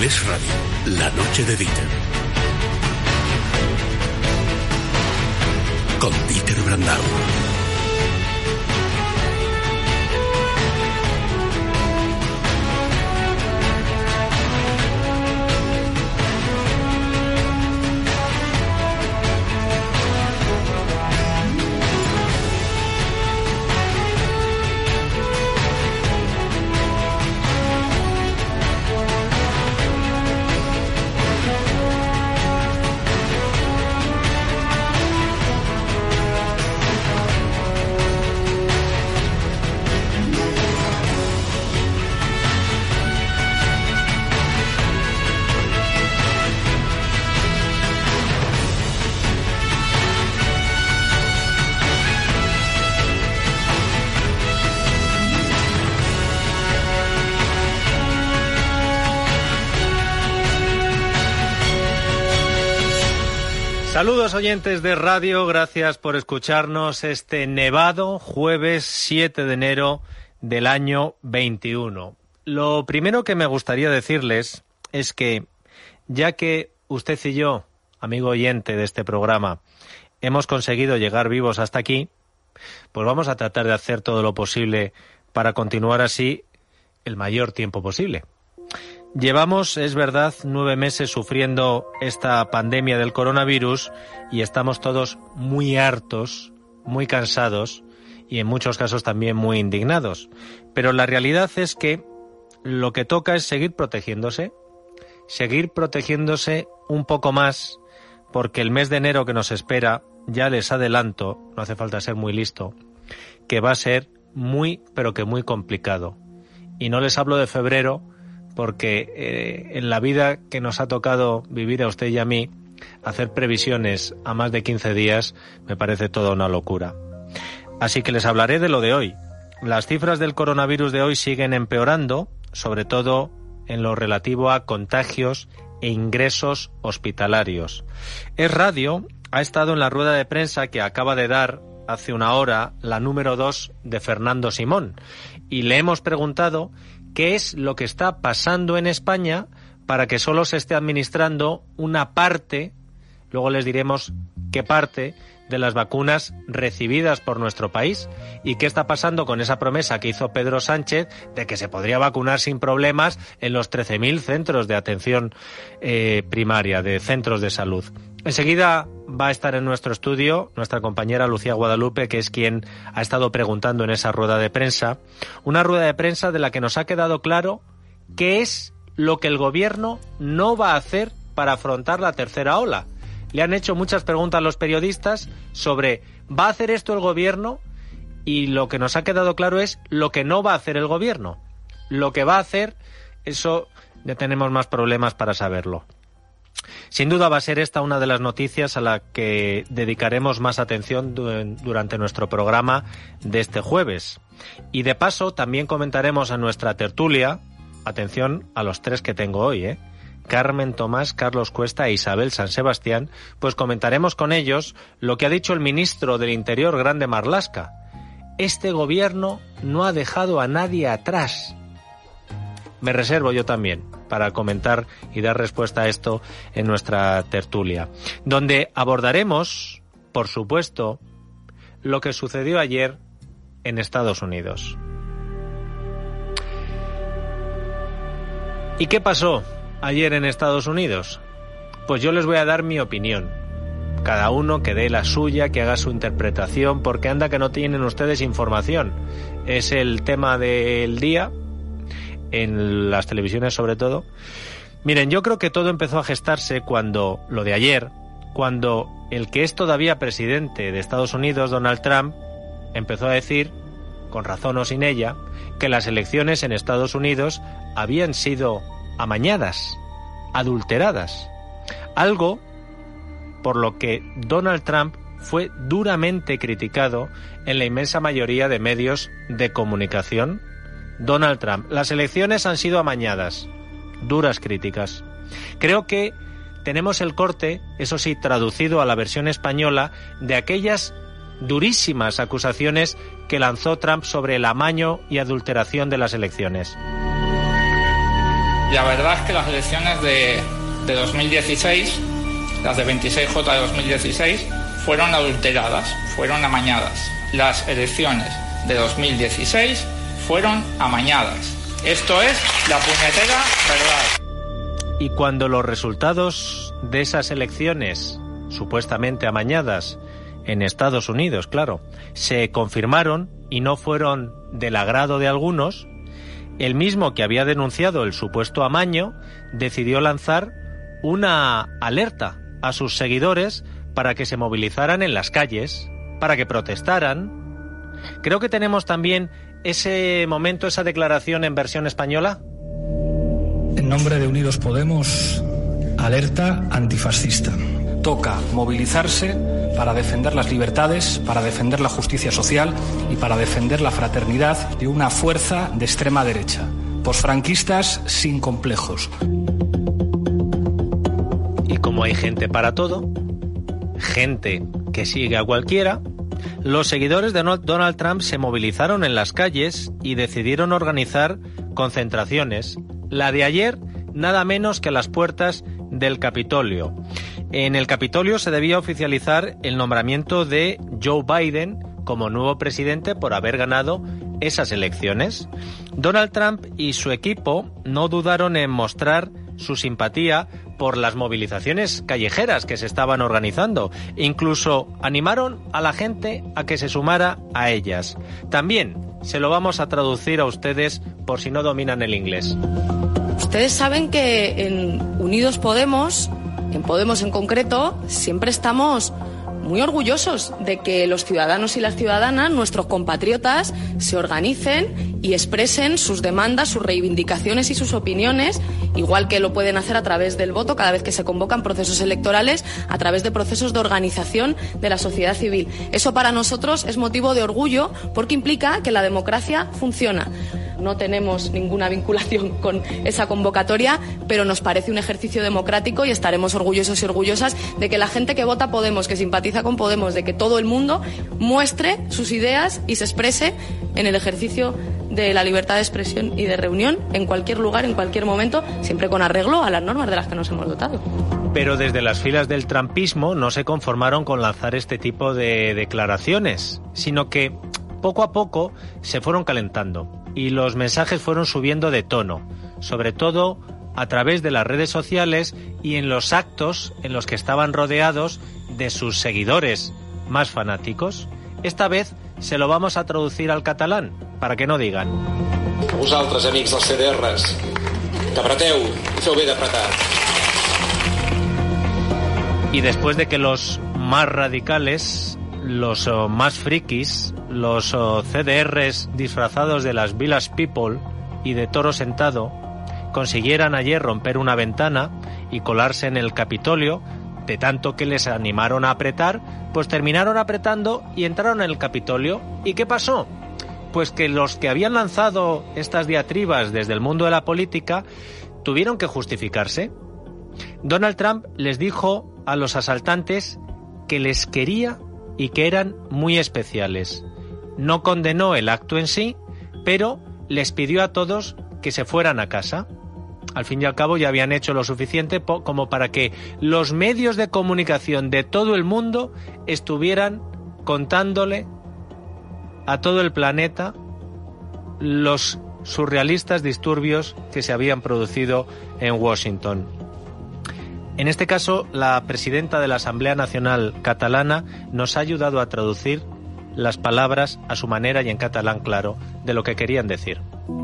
Es Radio, la noche de Dieter. Con Dieter Brandau. Saludos oyentes de radio, gracias por escucharnos este nevado jueves 7 de enero del año 21. Lo primero que me gustaría decirles es que, ya que usted y yo, amigo oyente de este programa, hemos conseguido llegar vivos hasta aquí, pues vamos a tratar de hacer todo lo posible para continuar así el mayor tiempo posible. Llevamos, es verdad, 9 meses sufriendo esta pandemia del coronavirus y estamos todos muy hartos, muy cansados y en muchos casos también muy indignados. Pero la realidad es que lo que toca es seguir protegiéndose un poco más, porque el mes de enero que nos espera, ya les adelanto, no hace falta ser muy listo, que va a ser muy, pero que muy complicado. Y no les hablo de febrero, porque en la vida que nos ha tocado vivir a usted y a mí, hacer previsiones a más de 15 días me parece toda una locura. Así que les hablaré de lo de hoy. Las cifras del coronavirus de hoy siguen empeorando, sobre todo en lo relativo a contagios e ingresos hospitalarios. Es Radio ha estado en la rueda de prensa que acaba de dar hace una hora la número 2 de Fernando Simón y le hemos preguntado qué es lo que está pasando en España para que solo se esté administrando una parte, luego les diremos qué parte, de las vacunas recibidas por nuestro país y qué está pasando con esa promesa que hizo Pedro Sánchez de que se podría vacunar sin problemas en los 13.000 centros de atención primaria, de centros de salud. Enseguida va a estar en nuestro estudio nuestra compañera Lucía Guadalupe, que es quien ha estado preguntando en esa rueda de prensa, una rueda de prensa de la que nos ha quedado claro qué es lo que el gobierno no va a hacer para afrontar la tercera ola. Le han hecho muchas preguntas a los periodistas sobre ¿va a hacer esto el gobierno? Y lo que nos ha quedado claro es lo que no va a hacer el gobierno. Lo que va a hacer, eso ya tenemos más problemas para saberlo. Sin duda va a ser esta una de las noticias a la que dedicaremos más atención durante nuestro programa de este jueves. Y de paso también comentaremos a nuestra tertulia, atención a los 3 que tengo hoy, Carmen Tomás, Carlos Cuesta e Isabel San Sebastián, pues comentaremos con ellos lo que ha dicho el ministro del Interior, Grande Marlaska. Este gobierno no ha dejado a nadie atrás. Me reservo yo también para comentar y dar respuesta a esto en nuestra tertulia, donde abordaremos, por supuesto, lo que sucedió ayer en Estados Unidos. ¿Y qué pasó ayer en Estados Unidos? Pues yo les voy a dar mi opinión. Cada uno que dé la suya, que haga su interpretación, porque anda que no tienen ustedes información. Es el tema del día, en las televisiones sobre todo. Miren, yo creo que todo empezó a gestarse cuando, lo de ayer, cuando el que es todavía presidente de Estados Unidos, Donald Trump, empezó a decir, con razón o sin ella, que las elecciones en Estados Unidos habían sido amañadas, adulteradas. Algo por lo que Donald Trump fue duramente criticado en la inmensa mayoría de medios de comunicación. Donald Trump, las elecciones han sido amañadas. Duras críticas. Creo que tenemos el corte, eso sí, traducido a la versión española, de aquellas durísimas acusaciones que lanzó Trump sobre el amaño y adulteración de las elecciones. La verdad es que las elecciones de 2016, las de 26J de 2016, fueron adulteradas, fueron amañadas. Las elecciones de 2016 fueron amañadas. Esto es la puñetera verdad. Y cuando los resultados de esas elecciones, supuestamente amañadas, en Estados Unidos, claro, se confirmaron y no fueron del agrado de algunos, el mismo que había denunciado el supuesto amaño decidió lanzar una alerta a sus seguidores para que se movilizaran en las calles, para que protestaran. Creo que tenemos también ese momento, esa declaración en versión española. En nombre de Unidos Podemos, alerta antifascista. Toca movilizarse para defender las libertades, para defender la justicia social y para defender la fraternidad de una fuerza de extrema derecha. Posfranquistas sin complejos. Y como hay gente para todo, gente que sigue a cualquiera, los seguidores de Donald Trump se movilizaron en las calles y decidieron organizar concentraciones. La de ayer, nada menos que a las puertas del Capitolio. En el Capitolio se debía oficializar el nombramiento de Joe Biden como nuevo presidente por haber ganado esas elecciones. Donald Trump y su equipo no dudaron en mostrar su simpatía por las movilizaciones callejeras que se estaban organizando. Incluso animaron a la gente a que se sumara a ellas. También se lo vamos a traducir a ustedes por si no dominan el inglés. Ustedes saben que en Unidos Podemos, en Podemos en concreto, siempre estamos muy orgullosos de que los ciudadanos y las ciudadanas, nuestros compatriotas, se organicen y expresen sus demandas, sus reivindicaciones y sus opiniones, igual que lo pueden hacer a través del voto cada vez que se convocan procesos electorales, a través de procesos de organización de la sociedad civil. Eso para nosotros es motivo de orgullo porque implica que la democracia funciona. No tenemos ninguna vinculación con esa convocatoria, pero nos parece un ejercicio democrático y estaremos orgullosos y orgullosas de que la gente que vota Podemos, que simpatiza con Podemos, de que todo el mundo muestre sus ideas y se exprese en el ejercicio de la libertad de expresión y de reunión en cualquier lugar, en cualquier momento, siempre con arreglo a las normas de las que nos hemos dotado. Pero desde las filas del trumpismo no se conformaron con lanzar este tipo de declaraciones, sino que poco a poco se fueron calentando y los mensajes fueron subiendo de tono, sobre todo a través de las redes sociales y en los actos en los que estaban rodeados de sus seguidores más fanáticos. Esta vez se lo vamos a traducir al catalán, para que no digan. Vosaltres, amics dels CDRs, que apreteu i feu bé d'apretar. Y después de que los más radicales, los más frikis, los CDRs disfrazados de las Village People y de Toro Sentado consiguieran ayer romper una ventana y colarse en el Capitolio, de tanto que les animaron a apretar, pues terminaron apretando y entraron en el Capitolio. ¿Y qué pasó? Pues que los que habían lanzado estas diatribas desde el mundo de la política tuvieron que justificarse. Donald Trump les dijo a los asaltantes que les quería y que eran muy especiales. No condenó el acto en sí, pero les pidió a todos que se fueran a casa. Al fin y al cabo ya habían hecho lo suficiente como para que los medios de comunicación de todo el mundo estuvieran contándole a todo el planeta los surrealistas disturbios que se habían producido en Washington. En este caso, la presidenta de la Asamblea Nacional Catalana nos ha ayudado a traducir las palabras a su manera y en catalán claro de lo que querían decir.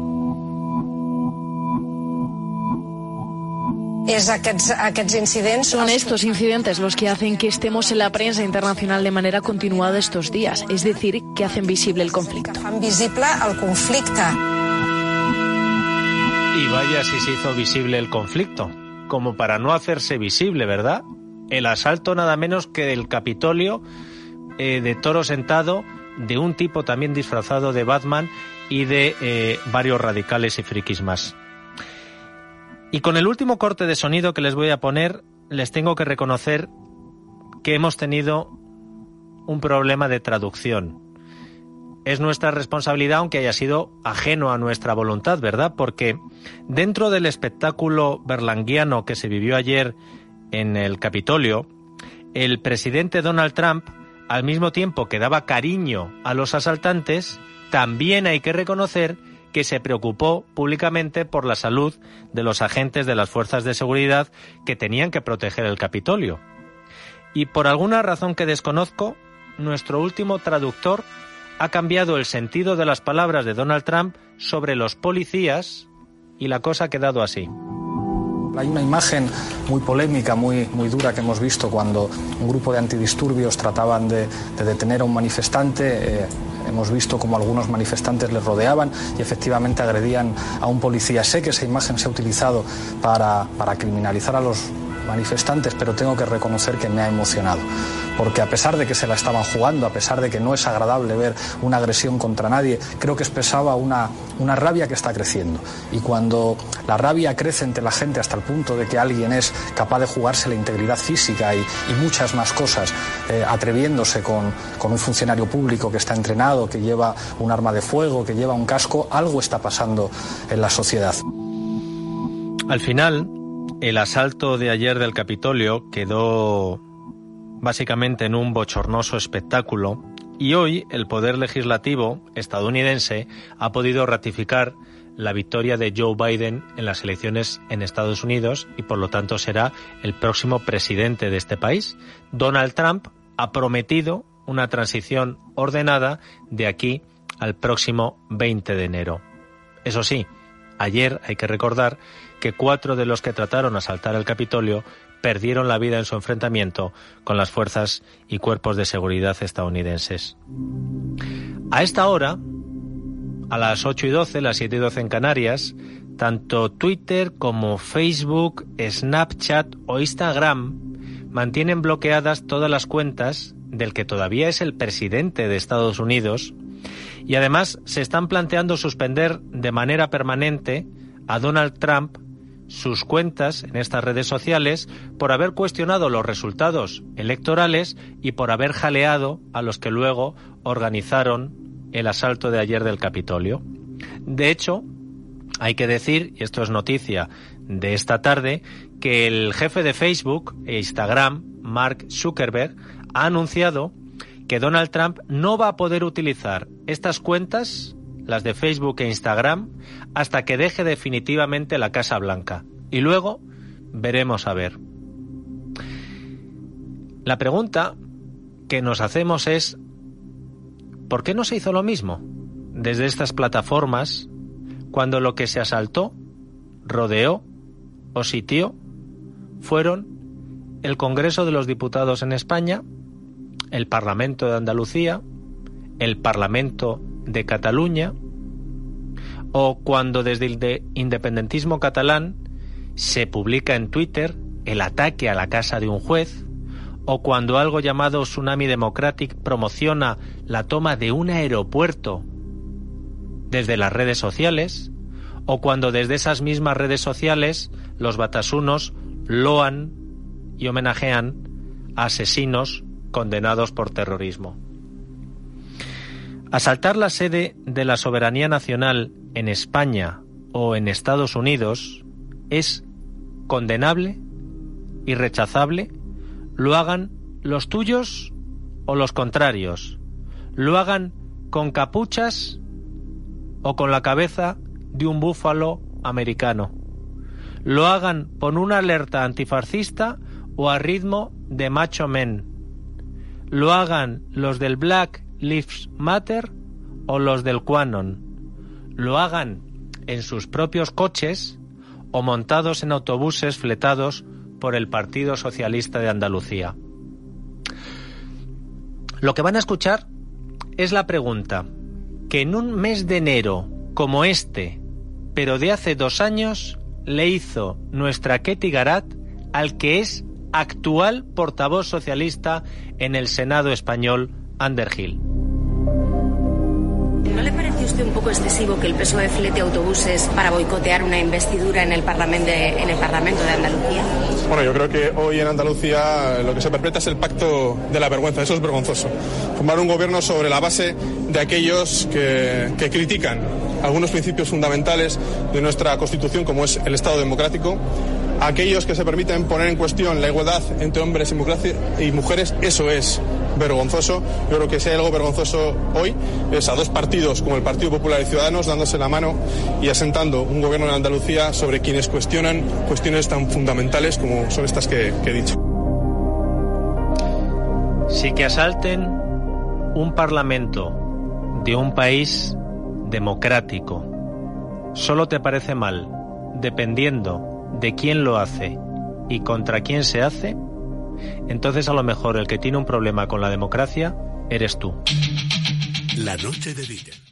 Son estos incidentes los que hacen que estemos en la prensa internacional de manera continuada estos días, es decir, que hacen visible el conflicto. Y vaya si se hizo visible el conflicto, como para no hacerse visible, ¿verdad? El asalto nada menos que del Capitolio de Toro Sentado, de un tipo también disfrazado de Batman y de varios radicales y frikis más. Y con el último corte de sonido que les voy a poner, les tengo que reconocer que hemos tenido un problema de traducción. es nuestra responsabilidad, aunque haya sido ajeno a nuestra voluntad, ¿verdad? Porque dentro del espectáculo berlanguiano que se vivió ayer en el Capitolio, el presidente Donald Trump, al mismo tiempo que daba cariño a los asaltantes, también hay que reconocer que se preocupó públicamente por la salud de los agentes de las fuerzas de seguridad que tenían que proteger el Capitolio. Y por alguna razón que desconozco, nuestro último traductor ha cambiado el sentido de las palabras de Donald Trump sobre los policías y la cosa ha quedado así. Hay una imagen muy polémica, muy dura que hemos visto cuando un grupo de antidisturbios trataban de detener a un manifestante. Hemos visto como algunos manifestantes les rodeaban y efectivamente agredían a un policía. Sé que esa imagen se ha utilizado para criminalizar a los manifestantes, pero tengo que reconocer que me ha emocionado. Porque a pesar de que se la estaban jugando, a pesar de que no es agradable ver una agresión contra nadie, creo que expresaba una rabia que está creciendo. Y cuando la rabia crece entre la gente hasta el punto de que alguien es capaz de jugarse la integridad física y muchas más cosas, atreviéndose con un funcionario público que está entrenado, que lleva un arma de fuego, que lleva un casco, algo está pasando en la sociedad. Al final, el asalto de ayer del Capitolio quedó básicamente en un bochornoso espectáculo y hoy el Poder Legislativo estadounidense ha podido ratificar la victoria de Joe Biden en las elecciones en Estados Unidos y por lo tanto será el próximo presidente de este país. Donald Trump ha prometido una transición ordenada de aquí al próximo 20 de enero. Eso sí, ayer hay que recordar que 4 de los que trataron de asaltar el Capitolio perdieron la vida en su enfrentamiento con las fuerzas y cuerpos de seguridad estadounidenses. A esta hora, a las 8:12, las 7:12 en Canarias, tanto Twitter como Facebook, Snapchat o Instagram mantienen bloqueadas todas las cuentas del que todavía es el presidente de Estados Unidos y además se están planteando suspender de manera permanente a Donald Trump sus cuentas en estas redes sociales por haber cuestionado los resultados electorales y por haber jaleado a los que luego organizaron el asalto de ayer del Capitolio. De hecho, hay que decir, y esto es noticia de esta tarde, que el jefe de Facebook e Instagram, Mark Zuckerberg, ha anunciado que Donald Trump no va a poder utilizar estas cuentas, las de Facebook e Instagram, hasta que deje definitivamente la Casa Blanca. Y luego veremos a ver. La pregunta que nos hacemos es ¿por qué no se hizo lo mismo desde estas plataformas cuando lo que se asaltó, rodeó o sitió fueron el Congreso de los Diputados en España, el Parlamento de Andalucía, el Parlamento de Cataluña, o cuando desde el independentismo catalán se publica en Twitter el ataque a la casa de un juez, o cuando algo llamado Tsunami Democratic promociona la toma de un aeropuerto desde las redes sociales, o cuando desde esas mismas redes sociales los batasunos loan y homenajean a asesinos condenados por terrorismo. Asaltar la sede de la soberanía nacional en España o en Estados Unidos es condenable y rechazable, lo hagan los tuyos o los contrarios, lo hagan con capuchas o con la cabeza de un búfalo americano, lo hagan con una alerta antifascista o a ritmo de Macho Men, lo hagan los del Black Lives Matter o los del QAnon, lo hagan en sus propios coches o montados en autobuses fletados por el Partido Socialista de Andalucía. Lo que van a escuchar es la pregunta que en un mes de enero como este, pero de hace 2 años, le hizo nuestra Ketty Garat al que es actual portavoz socialista en el Senado español, Ander Gil. ¿No le parece a usted un poco excesivo que el PSOE flete autobuses para boicotear una investidura en el Parlamento de Andalucía? Bueno, yo creo que hoy en Andalucía lo que se perpetra es el pacto de la vergüenza. Eso es vergonzoso. Formar un gobierno sobre la base de aquellos que critican algunos principios fundamentales de nuestra Constitución, como es el Estado democrático, aquellos que se permiten poner en cuestión la igualdad entre hombres y mujeres. Eso es vergonzoso. Yo creo que si hay algo vergonzoso hoy es a dos partidos como el Partido Popular y Ciudadanos dándose la mano y asentando un gobierno en Andalucía sobre quienes cuestionan cuestiones tan fundamentales como son estas que he dicho. Si que asalten un parlamento de un país democrático solo te parece mal dependiendo de quién lo hace y contra quién se hace, entonces a lo mejor el que tiene un problema con la democracia eres tú. La noche de Dieter.